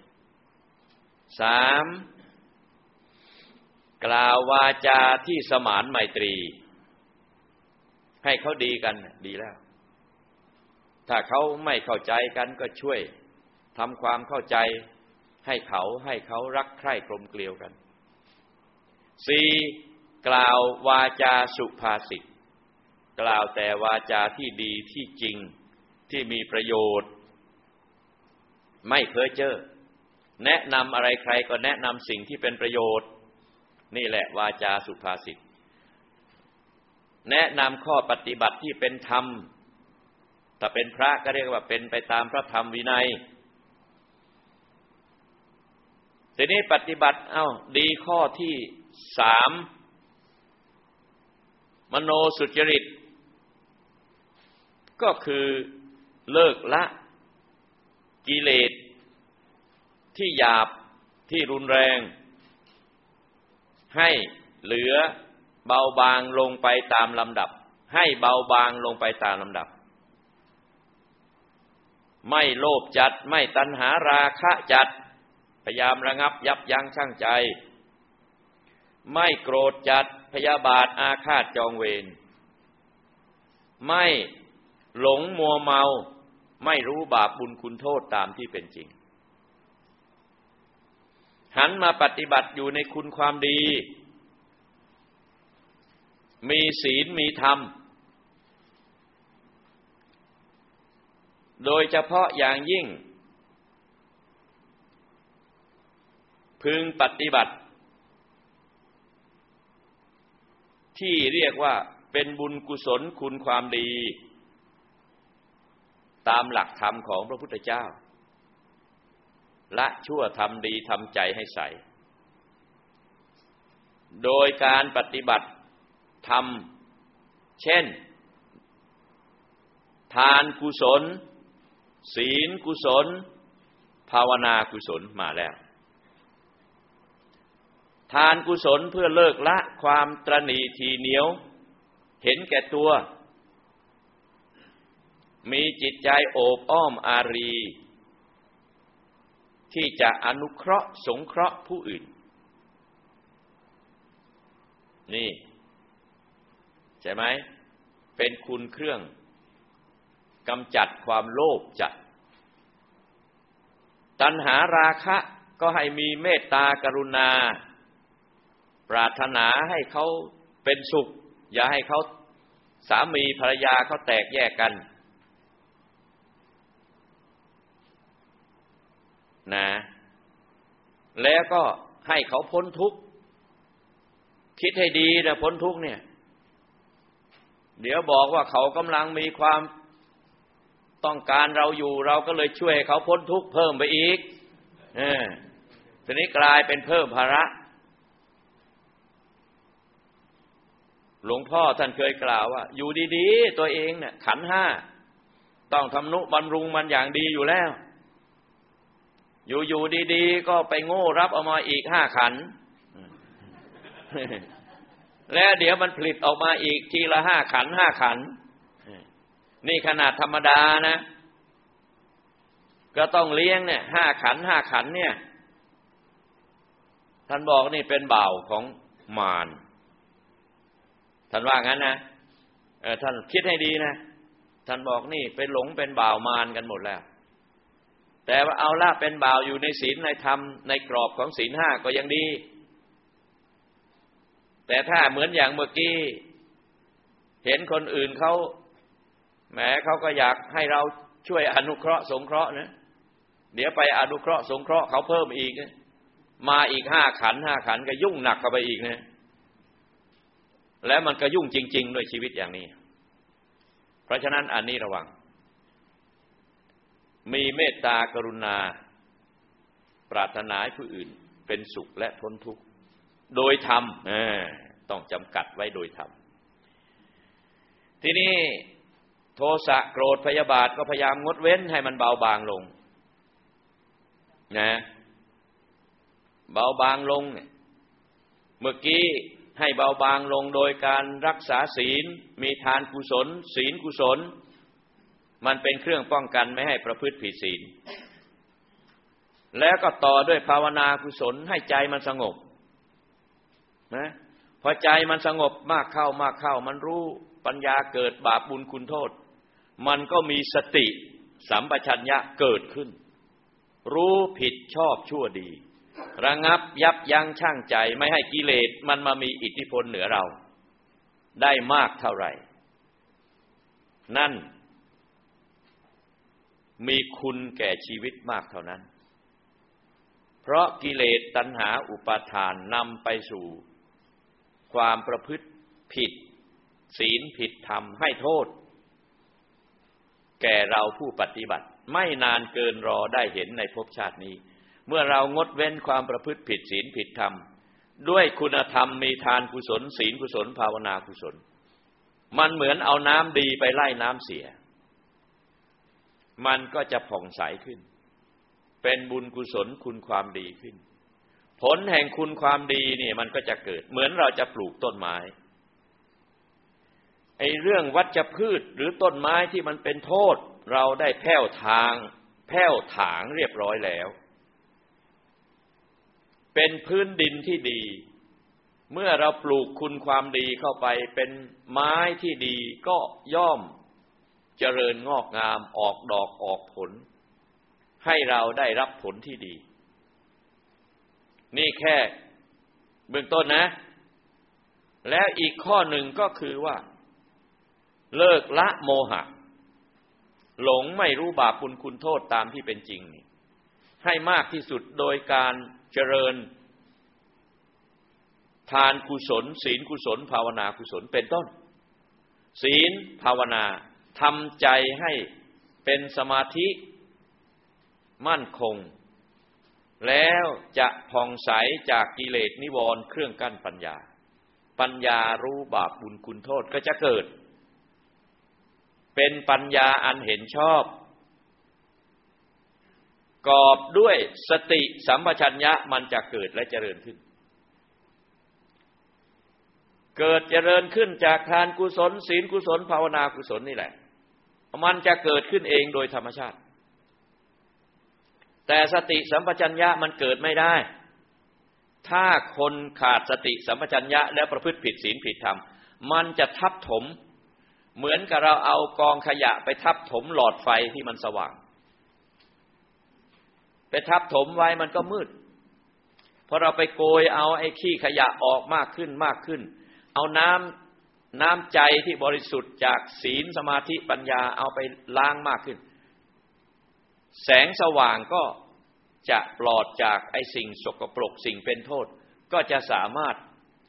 Speaker 1: 3. กล่าววาจาที่สมานไมตรีให้เขาดีกันดีแล้วถ้าเขาไม่เข้าใจกันก็ช่วยทำความเข้าใจให้เขารักใคร่กลมเกลียวกัน 4. กล่าววาจาสุภาษิตกล่าวแต่วาจาที่ดีที่จริงที่มีประโยชน์ไม่เพ้อเจ้อแนะนำอะไรใครก็แนะนำสิ่งที่เป็นประโยชน์นี่แหละวาจาสุภาษิตแนะนำข้อปฏิบัติที่เป็นธรรมถ้าเป็นพระก็เรียกว่าเป็นไปตามพระธรรมวินัยทีนี้ปฏิบัติดีข้อที่3มโนสุจริตก็คือเลิกละกิเลสที่หยาบที่รุนแรงให้เหลือเบาบางลงไปตามลำดับให้เบาบางลงไปตามลำดับไม่โลภจัดไม่ตัณหาราคะจัดพยายามระงับยับยั้งชั่งใจไม่โกรธจัดพยาบาทอาฆาตจองเวรไม่หลงมัวเมาไม่รู้บาปบุญคุณโทษตามที่เป็นจริงหันมาปฏิบัติอยู่ในคุณความดีมีศีลมีธรรมโดยเฉพาะอย่างยิ่งพึงปฏิบัติที่เรียกว่าเป็นบุญกุศลคุณความดีตามหลักธรรมของพระพุทธเจ้าละชั่วทำดีทำใจให้ใสโดยการปฏิบัติธรรมเช่นทานกุศลศีลกุศลภาวนากุศลมาแล้วทานกุศลเพื่อเลิกละความตระหนี่ทีเหนียวเห็นแก่ตัวมีจิตใจโอบอ้อมอารีที่จะอนุเคราะห์สงเคราะห์ผู้อื่นนี่ใช่ไหมเป็นคุณเครื่องกำจัดความโลภจัดตัณหาราคะก็ให้มีเมตตากรุณาปรารถนาให้เขาเป็นสุขอย่าให้เขาสามีภรรยาเขาแตกแยกกันนะแล้วก็ให้เขาพ้นทุกข์คิดให้ดีนะพ้นทุกข์เนี่ยเดี๋ยวบอกว่าเขากำลังมีความต้องการเราอยู่เราก็เลยช่วยเขาพ้นทุกข์เพิ่มไปอีกทีนี้กลายเป็นเพิ่มภาระหลวงพ่อท่านเคยกล่าวว่าอยู่ดีๆตัวเองเนี่ยขันธ์ห้าต้องทำนุบำรุงมันอย่างดีอยู่แล้วอยู่ดีๆก็ไปโง่รับเอามาอีก5 ขันธ์แล้วเดี๋ยวมันผลิตออกมาอีกทีละ5 ขันธ์5 ขันธ์นี่ขนาดธรรมดานะก็ต้องเลี้ยงเนี่ย5 ขันธ์5 ขันธ์เนี่ยท่านบอกนี่เป็นบ่าวของมารท่านว่างั้นนะท่านคิดให้ดีนะท่านบอกนี่เป็นหลงเป็นบ่าวมารกันหมดแล้วแต่ว่าเอาละเป็นบ่าวอยู่ในศีลในธรรมในกรอบของศีล5ก็ยังดีแต่ถ้าเหมือนอย่างเมื่อกี้เห็นคนอื่นเขาแหมเขาก็อยากให้เราช่วยอนุเคราะห์สงเคราะห์นะเดี๋ยวไปอนุเคราะห์สงเคราะห์เขาเพิ่มอีกมาอีก5 ขันธ์5 ขันธ์ก็ยุ่งหนักเข้าไปอีกนะแล้วมันก็ยุ่งจริงๆด้วยชีวิตอย่างนี้เพราะฉะนั้นอันนี้ระวังมีเมตตากรุณาปรารถนาให้ผู้อื่นเป็นสุขและพ้นทุกข์โดยธรรมต้องจำกัดไว้โดยธรรมทีนี้โทสะโกรธพยาบาทก็พยายามงดเว้นให้มันเบาบางลงนะเบาบางลงเนี่ยเมื่อกี้ให้เบาบางลงโดยการรักษาศีลมีทานกุศลศีลกุศลมันเป็นเครื่องป้องกันไม่ให้ประพฤติผิดศีลแล้วก็ต่อด้วยภาวนากุศลให้ใจมันสงบนะพอใจมันสงบมากเข้ามากเข้ามันรู้ปัญญาเกิดบาปบุญคุณโทษมันก็มีสติสัมปชัญญะเกิดขึ้นรู้ผิดชอบชั่วดีระงับยับยั้งชั่งใจไม่ให้กิเลสมันมามีอิทธิพลเหนือเราได้มากเท่าไหร่นั่นมีคุณแก่ชีวิตมากเท่านั้นเพราะกิเลสตัณหาอุปาทานนำไปสู่ความประพฤติผิดศีลผิดธรรมให้โทษแก่เราผู้ปฏิบัติไม่นานเกินรอได้เห็นในภพชาตินี้เมื่อเรางดเว้นความประพฤติผิดศีลผิดธรรมด้วยคุณธรรมมีทานกุศลศีลกุศลภาวนากุศลมันเหมือนเอาน้ำดีไปไล่น้ำเสียมันก็จะผ่องใสขึ้นเป็นบุญกุศลคุณความดีขึ้นผลแห่งคุณความดีนี่มันก็จะเกิดเหมือนเราจะปลูกต้นไม้ไอ้เรื่องวัชพืชหรือต้นไม้ที่มันเป็นโทษเราได้แผ่วถางเรียบร้อยแล้วเป็นพื้นดินที่ดีเมื่อเราปลูกคุณความดีเข้าไปเป็นไม้ที่ดีก็ย่อมเจริญงอกงามออกดอกออกผลให้เราได้รับผลที่ดีนี่แค่เบื้องต้นนะแล้วอีกข้อหนึ่งก็คือว่าเลิกละโมหะหลงไม่รู้บาปบุญคุณโทษตามที่เป็นจริงให้มากที่สุดโดยการเจริญทานกุศลศีลกุศลภาวนากุศลเป็นต้นศีลภาวนาทำใจให้เป็นสมาธิมั่นคงแล้วจะผ่องใสจากกิเลสนิวรณ์เครื่องกั้นปัญญาปัญญารู้บาปบุญคุณโทษก็จะเกิดเป็นปัญญาอันเห็นชอบกอบด้วยสติสัมปชัญญะมันจะเกิดและเจริญขึ้นเกิดเจริญขึ้นจากทานกุศลศีลกุศลภาวนากุศลนี่แหละมันจะเกิดขึ้นเองโดยธรรมชาติแต่สติสัมปชัญญะมันเกิดไม่ได้ถ้าคนขาดสติสัมปชัญญะแล้วประพฤติผิดศีลผิดธรรมมันจะทับถมเหมือนกับเราเอากองขยะไปทับถมหลอดไฟที่มันสว่างไปทับถมไว้มันก็มืดพอเราไปโกยเอาไอ้ขี้ขยะออกมากขึ้นมากขึ้นเอาน้ำใจที่บริสุทธิ์จากศีลสมาธิปัญญาเอาไปล้างมากขึ้นแสงสว่างก็จะปลอดจากไอ้สิ่งสกปรกสิ่งเป็นโทษก็จะสามารถ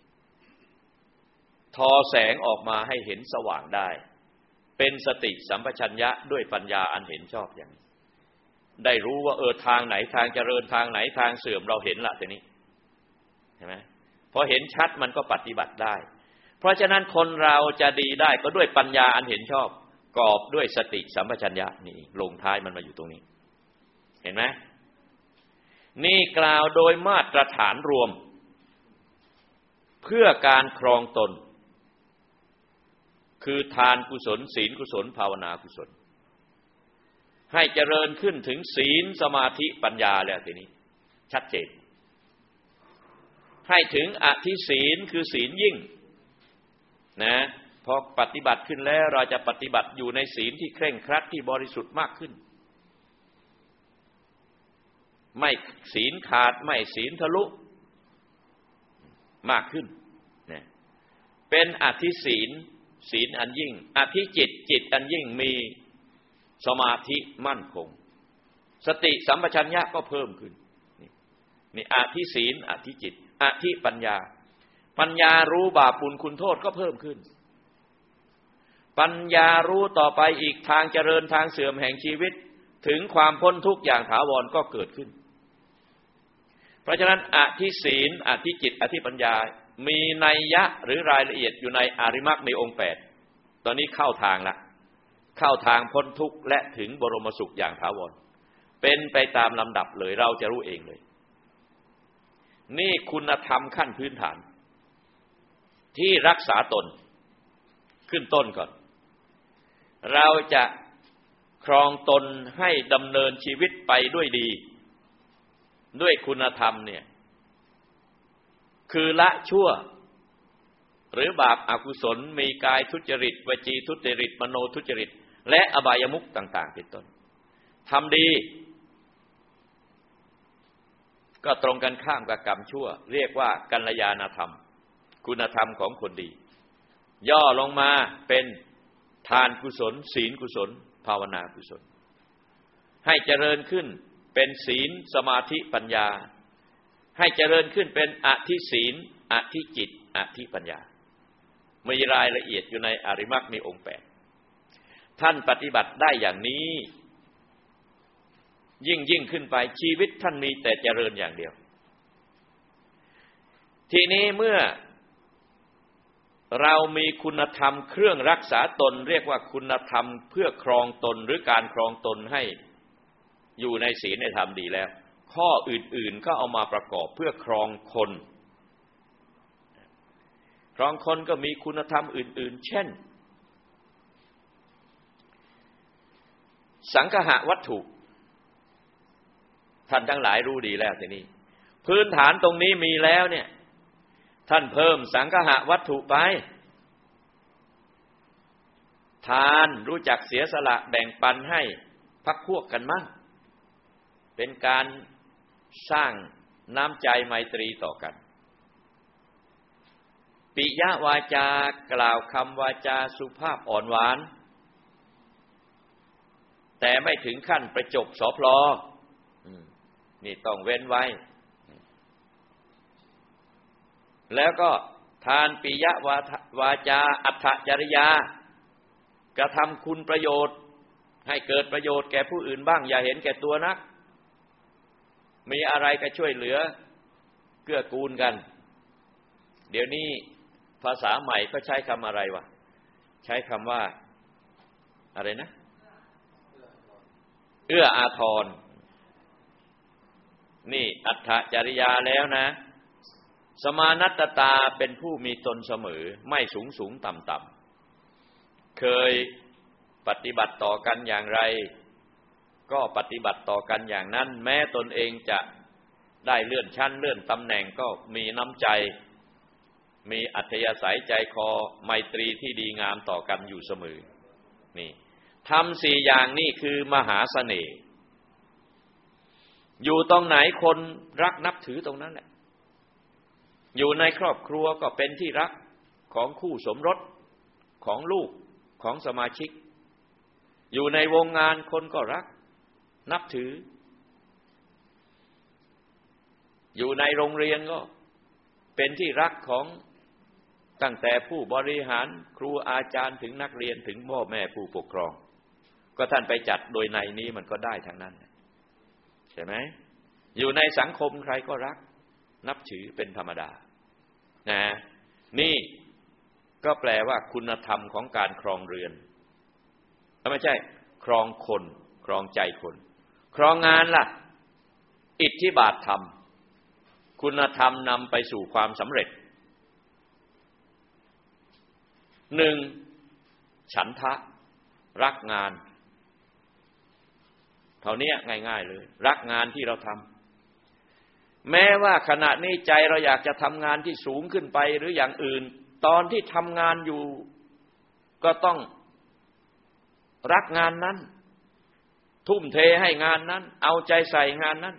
Speaker 1: ทอแสงออกมาให้เห็นสว่างได้เป็นสติสัมปชัญญะด้วยปัญญาอันเห็นชอบอย่างนี้ได้รู้ว่าทางไหนทางเจริญทางไหนทางเสื่อมเราเห็นละทีนี้เห็นไหมพอเห็นชัดมันก็ปฏิบัติได้เพราะฉะนั้นคนเราจะดีได้ก็ด้วยปัญญาอันเห็นชอบกอบด้วยสติสัมปชัญญะนี่ลงท้ายมันมาอยู่ตรงนี้เห็นไหมนี่กล่าวโดยมาตรฐานรวมเพื่อการครองตนคือทานกุศลศีลกุศลภาวนากุศลให้เจริญขึ้นถึงศีลสมาธิปัญญาแล้วทีนี้ชัดเจนให้ถึงอธิศีลคือศีลยิ่งนะพอปฏิบัติขึ้นแล้วเราจะปฏิบัติอยู่ในศีลที่เคร่งครัดที่บริสุทธิ์มากขึ้นไม่ศีลขาดไม่ศีลทะลุมากขึ้นนะเป็นอธิศีลศีลอันยิ่งอธิจิตจิตอันยิ่งมีสมาธิมั่นคงสติสัมปชัญญะก็เพิ่มขึ้นนี่อธิศีลอธิจิตอธิปัญญาปัญญารู้บาปบุญคุณโทษก็เพิ่มขึ้นปัญญารู้ต่อไปอีกทางเจริญทางเสื่อมแห่งชีวิตถึงความพ้นทุกข์อย่างถาวรก็เกิดขึ้นเพราะฉะนั้นอธิศีลอธิจิตอธิปัญญามีนัยยะหรือรายละเอียดอยู่ในอริมักในองค์8ตอนนี้เข้าทางละเข้าทางพ้นทุกข์และถึงบรมสุขอย่างถาวรเป็นไปตามลำดับเลยเราจะรู้เองเลยนี่คุณธรรมขั้นพื้นฐานที่รักษาตนขึ้นต้นก่อนเราจะครองตนให้ดำเนินชีวิตไปด้วยดีด้วยคุณธรรมเนี่ยคือละชั่วหรือบาปอกุศลมีกายทุจริตวจีทุจริตมโนทุจริตและอบายมุขต่างๆเป็นต้นทำดีก็ตรงกันข้ามกับกรรมชั่วเรียกว่ากัลยาณธรรมคุณธรรมของคนดีย่อลงมาเป็นทานกุศลศีลกุศลภาวนากุศลให้เจริญขึ้นเป็นศีลสมาธิปัญญาให้เจริญขึ้นเป็นอธิศีลอธิจิตอธิปัญญามีรายละเอียดอยู่ในอริมักมีองค์8ท่านปฏิบัติได้อย่างนี้ยิ่งขึ้นไปชีวิตท่านมีแต่เจริญอย่างเดียวทีนี้เมื่อเรามีคุณธรรมเครื่องรักษาตนเรียกว่าคุณธรรมเพื่อครองตนหรือการครองตนให้อยู่ในศีลในธรรมดีแล้วข้ออื่นๆก็เอามาประกอบเพื่อครองคนครองคนก็มีคุณธรรมอื่นๆเช่นสังคหวัตถุท่านทั้งหลายรู้ดีแล้วทีนี้พื้นฐานตรงนี้มีแล้วเนี่ยท่านเพิ่มสังคหวัตถุไปทานรู้จักเสียสละแบ่งปันให้พรรคพวกกันมั่งเป็นการสร้างน้ำใจไมตรีต่อกันปิยวาจากล่าวคำวาจาสุภาพอ่อนหวานแต่ไม่ถึงขั้นประจบสพลนี่ต้องเว้นไว้แล้วก็ทานปิยวาจาอัตถจริยากระทำคุณประโยชน์ให้เกิดประโยชน์แก่ผู้อื่นบ้างอย่าเห็นแก่ตัวนักมีอะไรก็ช่วยเหลือเกื้อกูลกันเดี๋ยวนี้ภาษาใหม่ก็ใช้คำอะไรวะใช้คำว่าอะไรนะเอื้ออาทรนี่อัตถจริยาแล้วนะสมานัตตาเป็นผู้มีตนเสมอไม่สูงสูงต่ำต่ำเคยปฏิบัติต่อกันอย่างไรก็ปฏิบัติต่อกันอย่างนั้นแม้ตนเองจะได้เลื่อนชั้นเลื่อนตำแหน่งก็มีน้ำใจมีอัธยาศัยใจคอไมตรีที่ดีงามต่อกันอยู่เสมอนี่ทำ4อย่างนี่คือมหาเสน่ห์อยู่ตรงไหนคนรักนับถือตรงนั้นแหละอยู่ในครอบครัวก็เป็นที่รักของคู่สมรสของลูกของสมาชิกอยู่ในวงงานคนก็รักนับถืออยู่ในโรงเรียนก็เป็นที่รักของตั้งแต่ผู้บริหารครูอาจารย์ถึงนักเรียนถึงพ่อแม่ผู้ปกครองก็ท่านไปจัดโดยในนี้มันก็ได้ทั้งนั้นใช่ไหมอยู่ในสังคมใครก็รักนับถือเป็นธรรมดานะนี่ก็แปลว่าคุณธรรมของการครองเรือนไม่ใช่ครองคนครองใจคนครองงานล่ะอิทธิบาทธรรมคุณธรรมนำไปสู่ความสำเร็จ1ฉันทะรักงานเท่านี้ง่ายๆเลยรักงานที่เราทำแม้ว่าขณะนี้ใจเราอยากจะทำงานที่สูงขึ้นไปหรืออย่างอื่นตอนที่ทำงานอยู่ก็ต้องรักงานนั้นทุ่มเทให้งานนั้นเอาใจใส่งานนั้น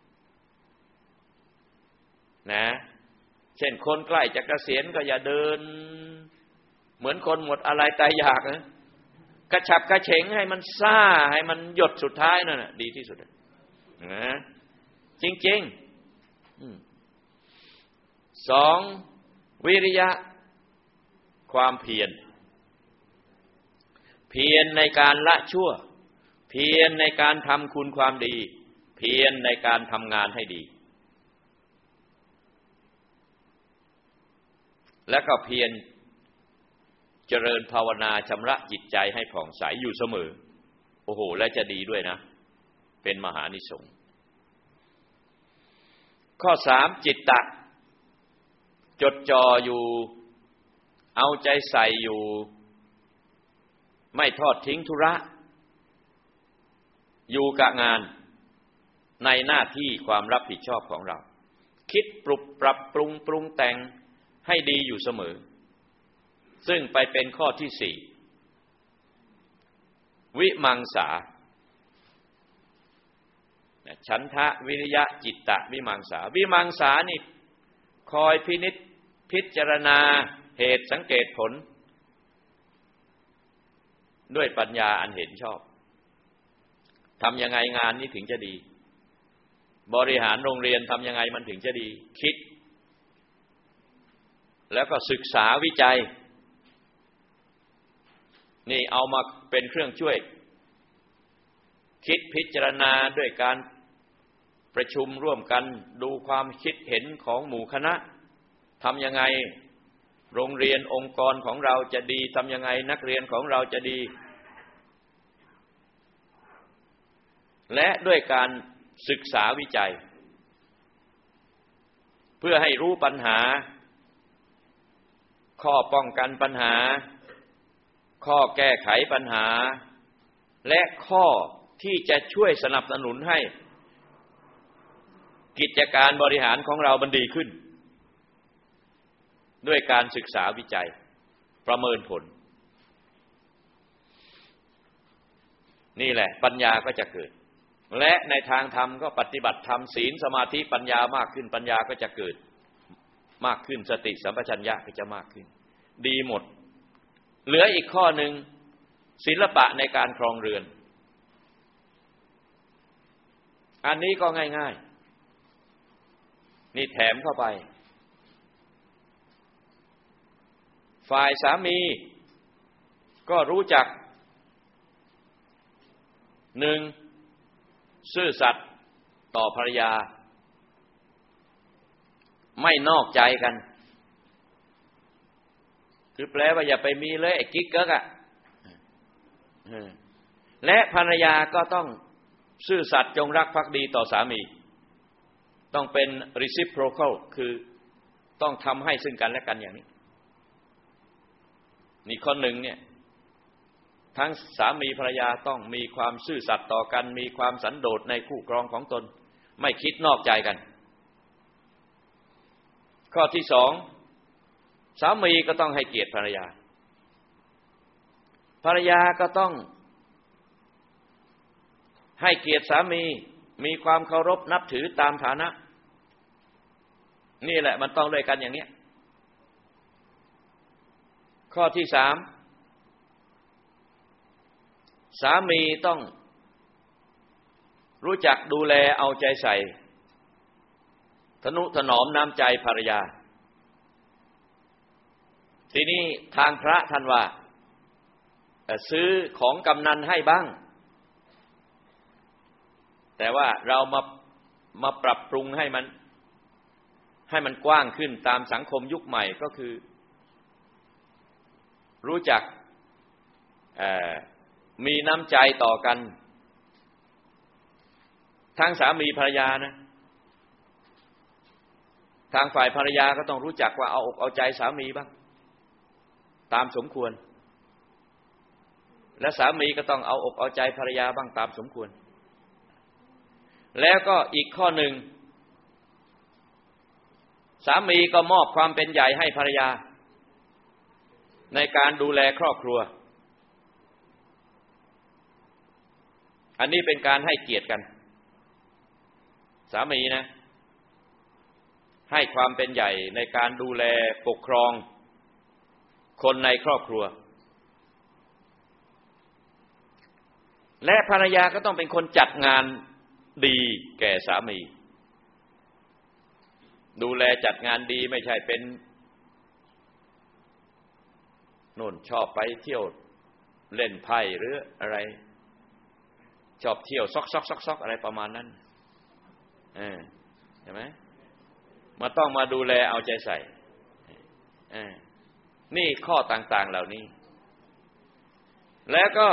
Speaker 1: นะเช่นคนใกล้จะเกษียณก็อย่าเดินเหมือนคนหมดอะไรตายอยากนะกระฉับกระเฉงให้มันซ่าให้มันหยดสุดท้ายนั่นน่ะดีที่สุดนะจริงๆ2วิริยะความเพียรในการละชั่วเพียรในการทำคุณความดีเพียรในการทำงานให้ดีแล้วก็เพียรเจริญภาวนาชำระจิตใจให้ผ่องใสอยู่เสมอโอ้โหและจะดีด้วยนะเป็นมหานิสงส์ข้อ3จิตตะจดจ่ออยู่เอาใจใส่อยู่ไม่ทอดทิ้งธุระอยู่กับงานในหน้าที่ความรับผิดชอบของเราคิดปรับปรุงแต่งให้ดีอยู่เสมอซึ่งไปเป็นข้อที่4วิมังสาฉันทะวิริยะจิตตะวิมังสาวิมังสานี่คอยพินิจพิจารณาเหตุสังเกตผลด้วยปัญญาอันเห็นชอบทำยังไงงานนี้ถึงจะดีบริหารโรงเรียนทำยังไงมันถึงจะดีคิดแล้วก็ศึกษาวิจัยนี่เอามาเป็นเครื่องช่วยคิดพิจารณาด้วยการประชุมร่วมกันดูความคิดเห็นของหมู่คณะทำยังไงโรงเรียนองค์กรของเราจะดีทำยังไงนักเรียนของเราจะดีและด้วยการศึกษาวิจัยเพื่อให้รู้ปัญหาข้อป้องกันปัญหาข้อแก้ไขปัญหาและข้อที่จะช่วยสนับสนุนให้กิจการบริหารของเรามันดีขึ้นด้วยการศึกษาวิจัยประเมินผลนี่แหละปัญญาก็จะเกิดและในทางธรรมก็ปฏิบัติธรรมศีลสมาธิปัญญามากขึ้นปัญญาก็จะเกิดมากขึ้นสติสัมปชัญญะก็จะมากขึ้นดีหมดเหลืออีกข้อหนึ่งศิลปะในการครองเรือนอันนี้ก็ง่ายๆนี่แถมเข้าไปฝ่ายสามีก็รู้จักหนึ่งซื่อสัตย์ต่อภรรยาไม่นอกใจกันคือแปลว่าอย่าไปมีเลยไอ้กิ๊กเก๊กและภรรยาก็ต้องซื่อสัตย์จงรักภักดีต่อสามีต้องเป็น reciprocal คือต้องทำให้ซึ่งกันและกันอย่างนี้นี่ข้อหนึ่งเนี่ยทั้งสามีภรรยาต้องมีความซื่อสัตย์ต่อกันมีความสันโดษในคู่ครองของตนไม่คิดนอกใจกันข้อที่สองสามีก็ต้องให้เกียรติภรรยาภรรยาก็ต้องให้เกียรติสามีมีความเคารพนับถือตามฐานะนี่แหละมันต้องด้วยกันอย่างนี้ข้อที่สามสามีต้องรู้จักดูแลเอาใจใส่ทนุถนอมน้ำใจภรรยาทีนี้ทางพระท่านว่าซื้อของกำนันให้บ้างแต่ว่าเรามาปรับปรุงให้มันกว้างขึ้นตามสังคมยุคใหม่ก็คือรู้จักมีน้ำใจต่อกันทั้งสามีภรรยานะทางฝ่ายภรรยาก็ต้องรู้จักว่าเอาอกเอาใจสามีบ้างตามสมควรและสามีก็ต้องเอาอกเอาใจภรรยาบ้างตามสมควรแล้วก็อีกข้อหนึ่งสามีก็มอบความเป็นใหญ่ให้ภรรยาในการดูแลครอบครัวอันนี้เป็นการให้เกียรติกันสามีนะให้ความเป็นใหญ่ในการดูแลปกครองคนในครอบครัวและภรรยาก็ต้องเป็นคนจัดงานดีแก่สามีดูแลจัดงานดีไม่ใช่เป็นโน่นชอบไปเที่ยวเล่นไพ่หรืออะไรชอบเที่ยวซอกอะไรประมาณนั้นเห็นไหมมาต้องมาดูแลเอาใจใส่นี่ข้อต่างๆเหล่านี้แล้วก็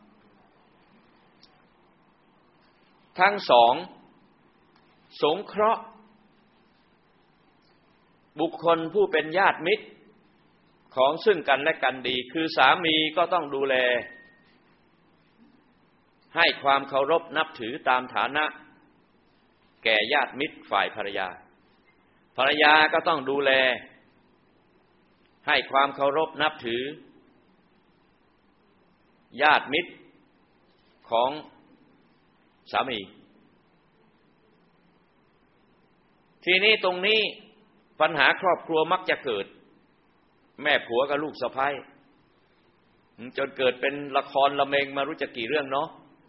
Speaker 1: ทั้งสองสงเคราะห์บุคคลผู้เป็นญาติมิตรของซึ่งกันและกันดีคือสามีก็ต้องดูแลให้ความเคารพนับถือตามฐานะแก่ญาติมิตรฝ่ายภรรยาภรรยาก็ต้องดูแลให้ความเคารพนับถือญาติมิตรของสามีทีนี้ตรงนี้ปัญหาครอบครัวมักจะเกิดแม่ผัวกับลูกสะใภ้จนเกิดเป็นละครละเมงมารู้จักกี่เรื่องเนาะ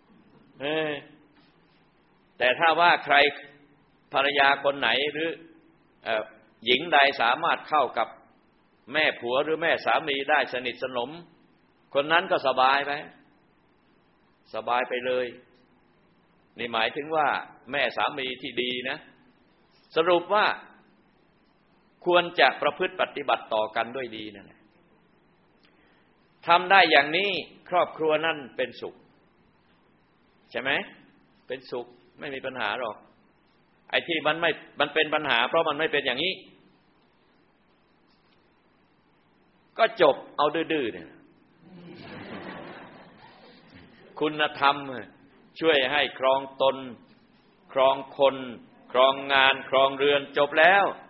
Speaker 1: แต่ถ้าว่าใครภรรยาคนไหนหรือหญิงใดสามารถเข้ากับแม่ผัวหรือแม่สามีได้สนิทสนมคนนั้นก็สบายไปเลยนี่หมายถึงว่าแม่สามีที่ดีนะสรุปว่าควรจะประพฤติปฏิบัติต่อกันด้วยดีนั่นแหละทำได้อย่างนี้ครอบครัวนั่นเป็นสุขใช่ไหมเป็นสุขไม่มีปัญหาหรอกไอ้ที่มันเป็นปัญหาเพราะมันไม่เป็นอย่างนี้ก็จบเอาดื้อๆเนี่ยคุณธรรมช่วยให้ครองตนครองคนครองงานครองเรือนจบแล้ว